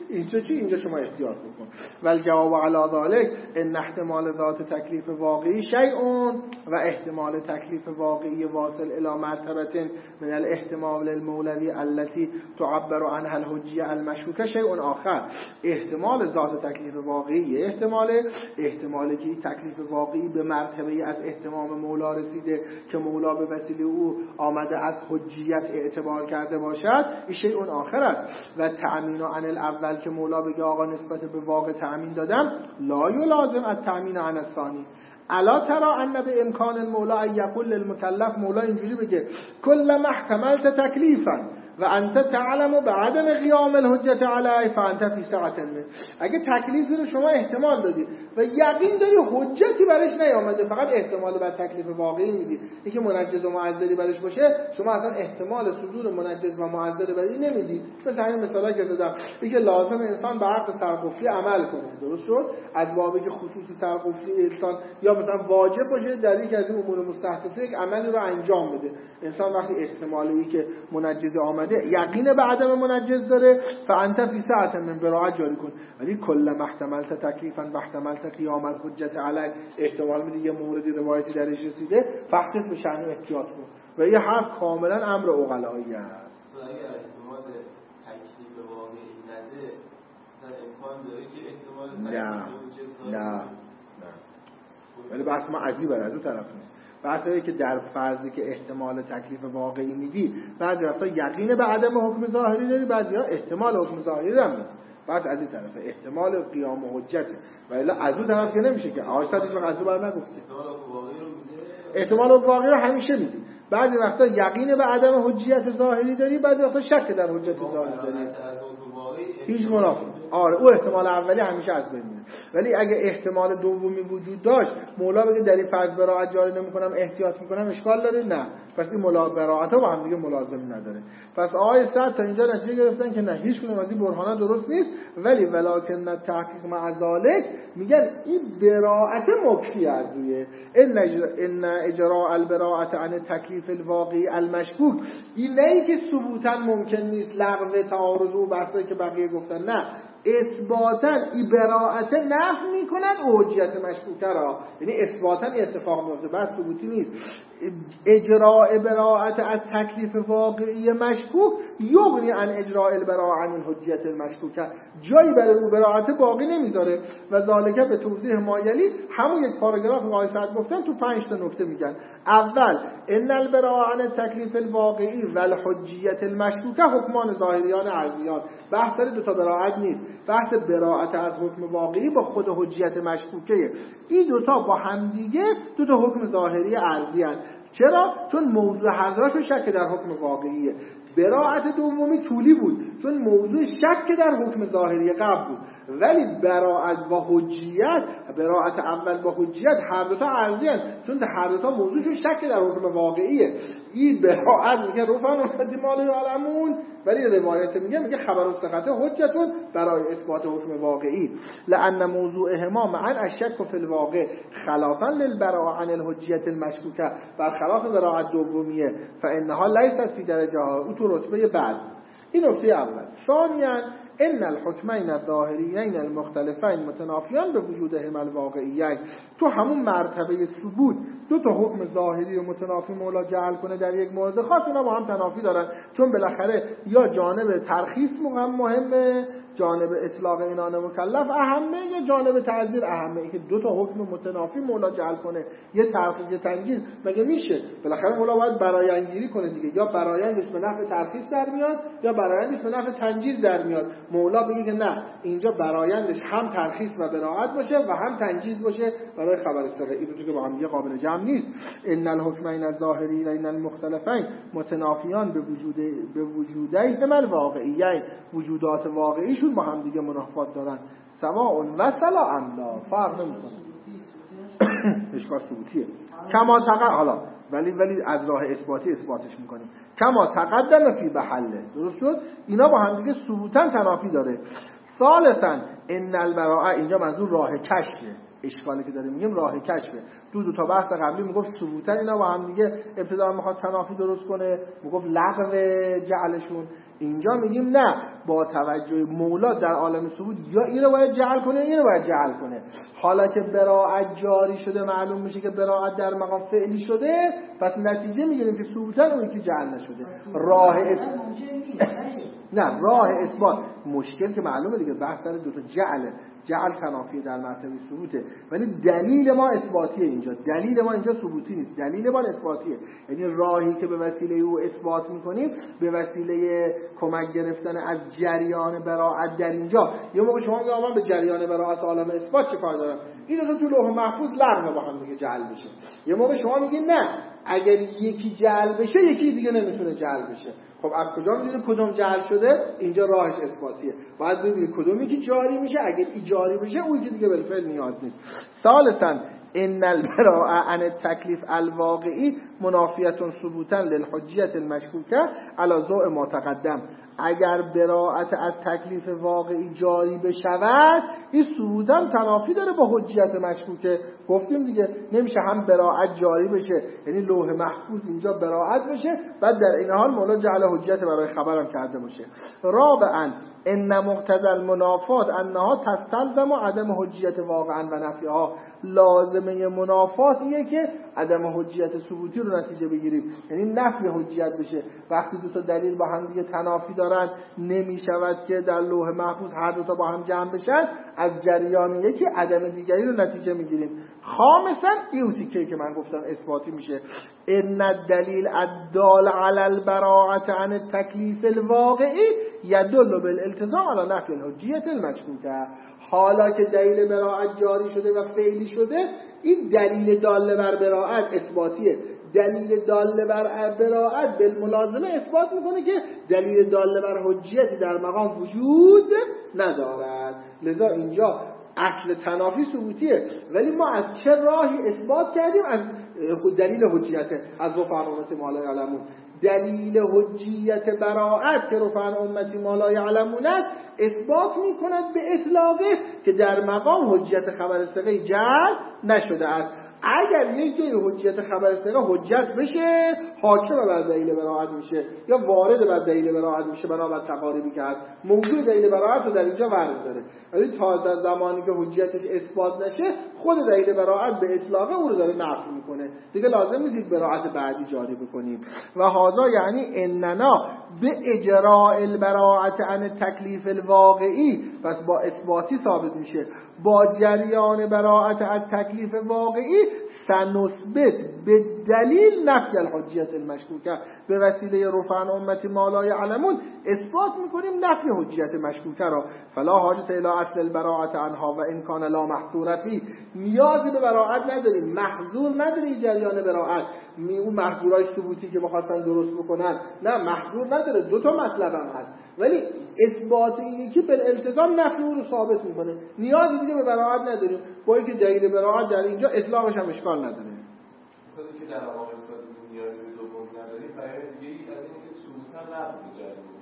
اینجا شما احتیاط بکن. ولی جواب علی ذلک ان احتمال ذات تکلیف واقعی شیء و احتمال تکلیف واقعی واصل الی مرتبه من الاحتمال المولوی التي تعبر عنها الحجیه المشکوکه شیء آخر. احتمال ذات تکلیف واقعی احتمالی که تکلیف واقعی به مرتبه از احتمام مولا رسیده که مولا به وسیله او آمده از حجیت اعتبار کرده باشد، این شیء آخر است. و تأمین عن الاول که مولا بگه آقا نسبت به واقع تأمین دادم، لا یلازم از تأمین عن الثانی. الا ترى ان به امکان المولا ان یقول للمکلف، مولا اینجوری بگه کل ما احتملت تکلیفا و انت تعلم بعدم قیام الحجت علیه فانت فی سعة منه. اگه تکلیفی رو شما احتمال دادی و یقین داری حجتی برش نیامده، فقط احتمال بر تکلیف واقعی میدی، اینکه منجز و معذری برش باشه، شما اصلا احتمال صدور منجز و معذر برش نمیدی. مثلا همین مثالی که زدم، اینکه لازم انسان به عقد سرقفلی عمل کنه، درست شد؟ از بابی که خصوص سرقفلی انسان یا مثلا واجب باشه در یک از این امور مستحدثه یک عملی رو انجام بده. انسان وقتی احتمالی که منجز آمده یقین به عدم منجز داره، فانت فی سعة من براءت جاری کن. ولی کل ما احتملت تکلیفا و احتملت قیام الحجت علی، احتمال میدی یه موردی روایتی درش رسیده، فقط به شأن احتیاط کن. و این حرف کاملا امر عقلایی است. اگر احتمال تکلیف واقعی نده، مثلا امکان داره که احتمال تکلیف نه ولی بحث ما عجیبه، از اون طرف نیست. بحثایی که در فرضی که احتمال تکلیف واقعی میدی، بعضی وقتا یقین به عدم حکم ظاهری داری، بعضیا احتمال حکم ظاهری هم میدی. بعد از این طرف احتمال قیام حجته، ولی از اون طرف که نمیشه که آشتاش رو از اون بر نگفته. احتمال واقعی رو همیشه میدی. بعضی وقتا یقین به عدم حجیت ظاهری داری، بعضی وقتا شک در حجت ظاهری داری. هیچ منافی. آره او احتمال اولی همیشه از بین میره. ولی اگه احتمال دومی وجود داشت، مولا بگه در این فرض براءت جاری نمی‌کنم احتیاط می‌کنم، اشکال داره؟ نه. پس این براءت‌ها با هم دیگه ملازم نداره. پس آقای صد تا اینجا نتیجه گرفتن که نه، هیچ کدوم از این برهان‌ها درست نیست، ولی ولکن التحقیق مع ذلک میگن این براءت مکفی از روی ان اجراء البراءت عن تکلیف الواقعی المشکوک. این نه ای که ثبوتا ممکن نیست، لغو تعارض و بحثایی که بقیه گفتن، نه، اثباتا این براءت نفی میکنن حجیت مشکوکه را، یعنی اثباتا اتفاق میفته، بس ثبوتی نیست. اجراء براءت از تکلیف واقعی مشکوک یغنی عن اجراء البراءه عن الحجیت المشکوکه، جایی برای او براءت باقی نمیذاره. و ذالکه به توضیح مایلی همون یک پاراگراف آقای سعد گفتن تو 5 تا نکته میگن. اول ان البراءه عن التکلیف الواقعی و الحجیت المشکوکه حکمان ظاهریان عرضیان. بحث داره دو تا براءت نیست، بحث براءت از حکم واقعی با خود حجیت مشکوکه. این دو تا با هم دیگه دو تا حکم ظاهری عرضی هستند. چرا؟ چون موضوع هر دوشون شک در حکم واقعیه. براءت دومی طولی بود چون موضوع شک در حکم ظاهری قبل بود، ولی براءت با حجیت، براءت اول با حجیت هر دو تا عرضی هستند، چون هر دو تا موضوعشون شک در حکم واقعیه. این براءت میگه رفعن و مال یعلمون، ولی روایت میگه خبر الثقه حجتون برای اثبات حکم واقعی، لان موضوعهما معا الشک فی الواقع خلافا للبراءه عن الحجیت المشکوکه، برخلاف براءت دومیه، فانها لیست فی درجه‌ها، او تو رتبه بعد. این نکته اول. ثانیاً ان الحکمین الظاهریین المختلفین متنافیان به وجودهما الواقعیین. تو همون مرتبه ثبوت دو تا حکم ظاهری و متنافی مولا جعل کنه در یک مورد خاص، اونا با هم تنافی دارن، چون بالاخره یا جانب ترخیص مهمه، جانب اطلاق اینان مکلف اهمه، یا جانب تعذیر اهمه. این که دو تا حکم متنافی مولا جعل کنه، یه ترخیص یه تنجیز، مگه میشه؟ بالاخره مولا باید برایندگیری کنه دیگه، یا برایندش به نفع ترخیص در میاد یا برایندش به نفع تنجیز در میاد. مولا بگه که نه، اینجا برایندش هم ترخیص و براءت باشه و هم تنجیز باشه برای خبر الثقه. این دو که با هم دیگه قابل جمع نیست. ان الحکمین الظاهریین المختلفین متنافیان به وجودیهما الواقعیین، وجودات واقعیشون با هم دیگه منافات دارن. سواء و سلا املا، فرق نمیکنه. اشکال ثبوتیه. کما حالا ولی از راه اثباتی اثباتش میکنیم. کما تقدم فی بحله، درست شد؟ اینا با هم دیگه ثبوتاً تنافی داره. ثالثاً ان البراءه، اینجا منظور راه کشفه، اشکالی که داریم میگیم راه کشفه. دو تا بحث قبلی میگفت ثبوتن اینا با هم دیگه ابتدا میخواد تنافی درست کنه، میگفت لغو جعلشون. اینجا میگیم نه، با توجه مولا در عالم ثبوت یا این رو باید جعل کنه این رو باید جعل کنه. حالا که براءت جاری شده معلوم میشه که براءت در مقام فعلی شده، پس نتیجه میگیریم که ثبوتن اونی که جعل نشده. نه راه اثبات مشکل که معلومه دیگه، بحث سر دو تا جعل تنافی در مرتبه ثبوته، ولی دلیل ما اثباتیه. اینجا دلیل ما اینجا ثبوتی نیست، دلیل ما اثباتیه. یعنی راهی که به وسیله او اثبات میکنیم به وسیله کمک گرفتن از جریان براءت در اینجا. یه موقع شما میگید من به جریان براءت عالم اثبات چه کار دارم؟ این رو تو لوح محفوظ لغو با هم دیگه جعل بشه. یه موقع شما میگید نه، اگر یکی جعل بشه یکی دیگه نمیتونه جعل بشه. خب از کجا میدونیم کدوم جعل شده؟ اینجا راهش اثباتیه. باید ببینید کدومی که جاری میشه، اگر این جاری بشه اون که دیگه بالفعل نیاز نیست. ثالثاً ان البراءه عن التکلیف الواقعی منافیه ثبوتا للحجیه المشکوکه علی ضوء ما تقدم. اگر براءت از تکلیف واقعی جاری بشود این ثبوتا تنافی داره با حجیت مشکوکه. گفتیم دیگه نمیشه هم براءت جاری بشه یعنی لوح محفوظ اینجا براءت بشه بعد در این حال مولا جعل حجیت برای خبرم کرده باشه. رابعاً ان مقتضی المنافات انها تستلزم عدم حجیت واقعا و نفیها. لازمه منافات اینه که عدم حجیت ثبوتی رو نتیجه بگیریم، یعنی نفی حجیت بشه. وقتی دو تا دلیل با هم دیگه تنافی دارن نمیشود که در لوح محفوظ هر دو تا با هم جمع بشن، از جریان یکی عدم دیگری رو نتیجه میگیریم. خامساً این تیکه‌ای که من گفتم اثباتی میشه. ان الدلیل الدال علی البراءة عن التکلیف الواقعی یدل بالالتزام علی نفی الحجیت المشکوکه. حالا که دلیل براءت جاری شده و فعلی شده، این دلیل داله بر براءت اثباتیه. دلیل داله بر براءت بالملازمه اثبات میکنه که دلیل داله بر حجیتی در مقام وجود ندارد. لذا اینجا اصل تنافی ثبوتیه، ولی ما از چه راهی اثبات کردیم؟ از دلیل حجیت، از رفع امتی ما لا یعلمون. دلیل حجیت براءت که رفع امتی ما لا یعلمون است اثبات میکند به اطلاقه که در مقام حجیت خبر ثقه جعل نشده است. اگر یک جای حجیت خبر ثقه حجت بشه حاکم بر دلیل براءت میشه یا وارد بر دلیل براءت میشه، بنابر تقاریبی که هست موضوع دلیل براءت رو در اینجا وارد داره. ولی تا زمانی که حجیتش اثبات نشه خود دلیل براءت به اطلاقه او رو داره نفی میکنه، دیگه لازم نیست براءت بعدی جاری بکنیم. و هذا یعنی اننا به اجراء البراءت عن تکلیف الواقعی، پس با اثباتی ثابت میشه، با جریان براءت از تکلیف واقعی سنثبت به دلیل نفی الحجیت المشکوکه، به وسیله رفع امتی ما لا یعلمون اثبات میکنیم نفی حجیت مشکوکه را. فلا حاجت الی اصل البراءت عنها و ان کان لا محظور فی. نیازی به براءت نداریم، محظور نداری جریان براءت. اون محظورای ثبوتی که می‌خواستن درست بکنن نه محظور نداره، دو تا مطلب هم هست، ولی اثبات یکی بالالتزام نفی اون رو ثابت میکنه. نیازی دیگه به براءت نداریم، با اینکه دلیل براءت در اینجا اطلاقش هم اشکال نداره. مثلا که در مقام اثبات نیازی به دوم نداریم، برای دیگه از اینکه ثبوتا لغو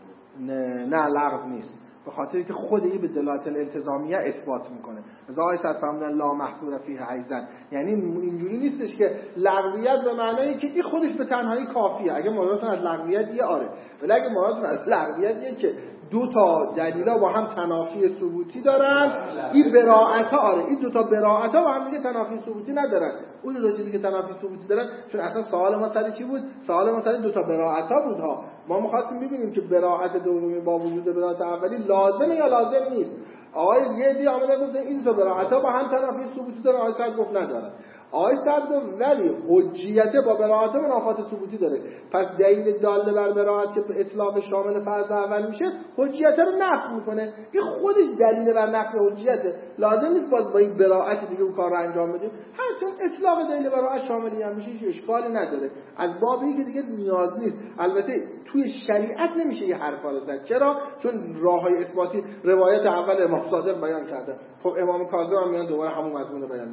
جاری نه لغو نیست، به خاطر که خود این به دلالت الالتزامیه اثبات میکنه. ذات فرمودن لا محصور فیه عیزن، یعنی اینجوری نیستش که لغویت به معنی که این خودش به تنهایی کافیه. اگه مرادتون از لغویت یه آره، ولی اگه مرادتون از لغویت یه که دو تا دلیلا با هم تنافی ثبوتی دارن، این براءت‌ها آره، این دو تا براءت‌ها با هم دیگه تنافی ثبوتی ندارن. اون دو چیزی که تنافی ثبوتی دارن، چون اصلا سوال ما سر چی بود؟ سوال ما سر دو تا براءت‌ها بود ها. ما می‌خواستیم ببینیم که براءت دومی با وجود براءت اولی لازمه یا لازم نیست. آقای یه دی آمده گفت این دو براءت‌ها با هم تنافی ثبوتی دارن، آقای صاحب گفت ندارن. آیه صدق ولی حجیت با براءت منافات ثبوتی داره. پس دلیل داله بر براءت که به اطلاق شامل فرض اول میشه حجیت رو نفی میکنه. این خودش دلیل بر نفی حجیته، لازم نیست باز با این براءت دیگه اون کار رو انجام بدیم. هر اطلاق دلیل براءت شاملی هم میشه هیچ اشکالی نداره، از بابی که دیگه نیاز نیست. البته توی شریعت نمیشه یه حرفا رو زد. چرا؟ چون راههای اثباتی روایت اول امام صادق بیان کرده. خب امام کاظم هم میان دوباره همون مضمون رو بیان میکنه.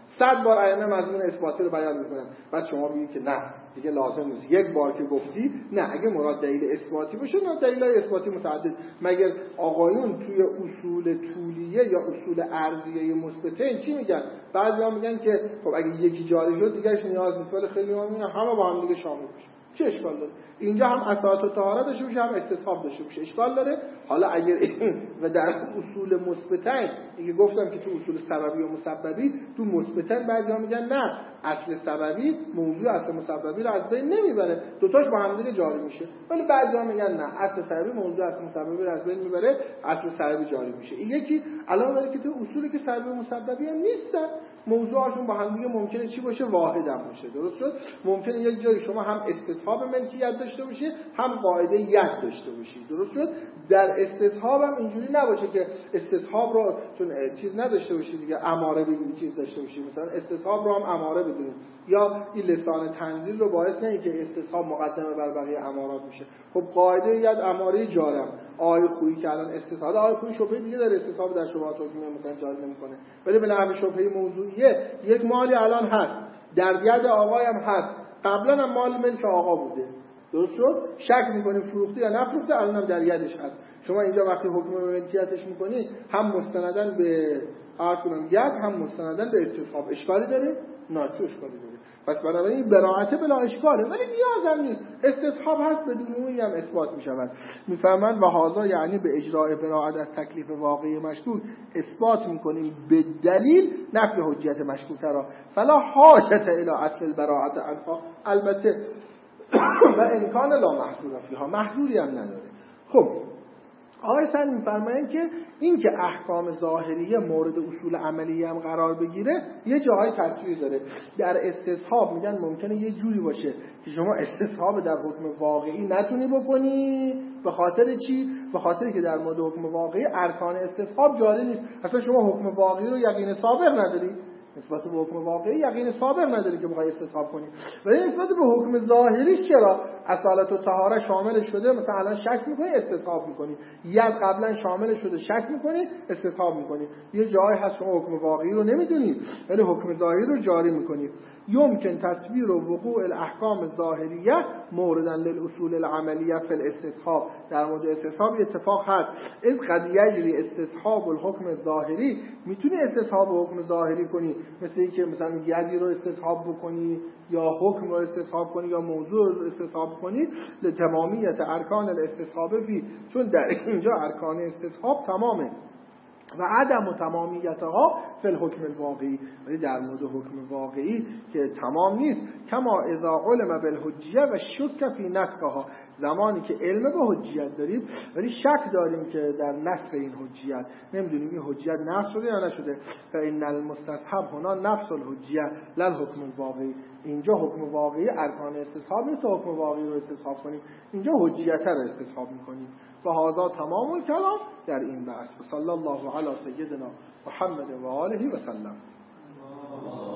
100 بار ائمه مضمون اثباتی رو بیان میکنن، بعد شما میگید که نه دیگه لازم نیست، یک بار که گفتی نه، اگه مراد دلیل اثباتی باشه نه، دلیل‌های اثباتی متعدد. مگر آقایون توی اصول طولیه یا اصول ارضیه مثبتین چی میگن؟ بعضیا میگن که خب اگه یکی جاری شد دیگهش نیاز نیست، ولی خیلی ها میگن همه با هم دیگه شامل بشه. چه اشکال داره؟ اینجا هم اساس و طهارت داشته باشه، هم استصحاب داشته باشه، اشکال داره؟ حالا اگر و در اصول مثبتین دیگه گفتم که تو اصول سببی و مسببی، تو مثبتین بعضیا میگن نه، اصل سببی موضوع اصل مسببی رو از بین نمیبره، دوتاش با هم دیگه جاری میشه. ولی بعضیا میگن نه، اصل سببی موضوع اصل مسببی رو از بین میبره، اصل سببی جاری میشه. این یکی علاوه بر که تو اصولی که سببی و مسببی هم نیستن، موضوعشون با هم دیگه ممکنه چی باشه؟ واحد هم باشه. درست شد؟ ممکنه یک جایی شما هم استصحاب ملکیت داشته باشی، هم قاعده ید داشته باشی. درست شد؟ در استصحاب هم اینجوری نباشه که استصحاب رو چون چیز نداشته باشی دیگه اماره به این چیز داشته باشی، مثلا استصحاب رو هم اماره بدونیم، یا این لسان تنزیل رو باعث نه که استصحاب مقدمه بر بقیه امارات میشه. خب قاعده ید اماره جارم، آیه خویی که الان استصحاب، آیه خویی شبهه دیگه در استصحاب در شبهات حکمیه مثلا جاری نمیکنه، ولی به نحو شبهه موضوعیه یک مالی الان هست در ید آقایم هست، قبلا هم مال ملک آقا بوده، درست شد؟ شک میکنیم فروخته یا نفروخته، الان هم در یدش هست. شما اینجا وقتی حکم به ملکیتش میکنی هم مستندن به ید، هم مستندن به استصحاب. اشکالی داره؟ نه، چه اشکالی داره؟ پس بنابراین براعت بلا اشکاله، ولی نیاز هم نیست. استصحاب هست بدون اونی هم اثبات میشود. میفهمن و حالا یعنی به اجراء براعت از تکلیف واقعی مشکوک اثبات میکنیم به دلیل نفی حجیت مشکوک را، فلا حاجت الی اصل البراعت عنها، البته و امکان لا محظور فیها، محظوری هم نداره. خب آقای سن میفرمایند که این که احکام ظاهریه مورد اصول عملی هم قرار بگیره یه جاهای تصویر داره. در استصحاب میگن ممکنه یه جوری باشه که شما استصحاب در حکم واقعی نتونی بکنی. به خاطر چی؟ به خاطری که در مورد حکم واقعی ارکان استصحاب جاری نیست. اصلا شما حکم واقعی رو یقین سابق نداری، نسبت به حکم واقعی یقین سابق نداری که بخوای استصحاب کنی. ولی نسبت به حکم ظاهریش چرا؟ اصالت و طهاره شامل شده، مثلا الان شک میکنی استصحاب میکنی، ید قبلا شامل شده شک میکنی استصحاب میکنی. یه جایی هست شما حکم واقعی رو نمیدونی ولی حکم ظاهری رو جاری میکنی. يمكن تصویر وقوع الاحکام الظاهریه موردن للاصول العملیه فی الاستصحاب، در مورد استصحاب اتفاق هست. از قد یجری استصحاب الحکم الظاهری، میتونی استصحاب حکم ظاهری کنی، مثل اینکه مثلا یدی رو استصحاب بکنی یا حکم رو استصحاب کنی یا موضوع رو استصحاب کنی، لتمامیت ارکان الاستصحاب فی، چون در اینجا ارکان استصحاب تمامه، و عدم تمامیتها فی الحکم الواقعی، ولی در مورد حکم واقعی که تمام نیست. کما اذا علم بالحجیه و شک فی نسخها، زمانی که علم به حجیت داریم ولی شک داریم که در نسخ این حجیت، نمیدونیم این حجیت نسخ شده یا نشده. فان المستصحب هنا نفس الحجیه لا الحکم الواقعی، اینجا حکم واقعی ارکان استصحاب نیست، حکم واقعی رو استصحاب کنیم، اینجا حجیت رو استصحاب میکنیم. و هذا تمام الکلام در این بحث. صلی الله علی سیدنا محمد و آله و سلم.